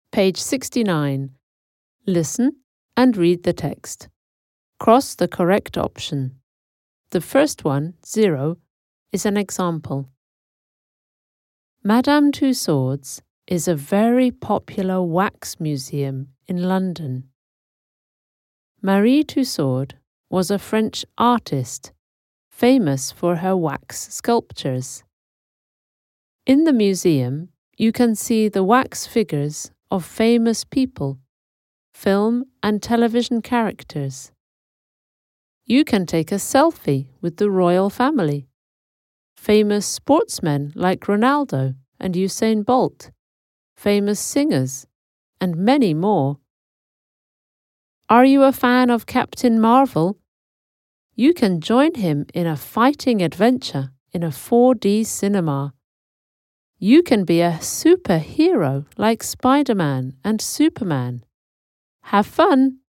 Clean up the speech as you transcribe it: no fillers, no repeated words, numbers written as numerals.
Page 69. Listen and read the text. Cross the correct option. The first one, 0, is an example. Madame Tussauds is a very popular wax museum in London. Marie Tussaud was a French artist, famous for her wax sculptures. In the museum, you can see the wax figures of famous people, film and television characters. You can take a selfie with the royal family, famous sportsmen like Ronaldo and Usain Bolt, famous singers, and many more. Are you a fan of Captain Marvel? You can join him in a fighting adventure in a 4D cinema. You can be a superhero like Spider-Man and Superman. Have fun!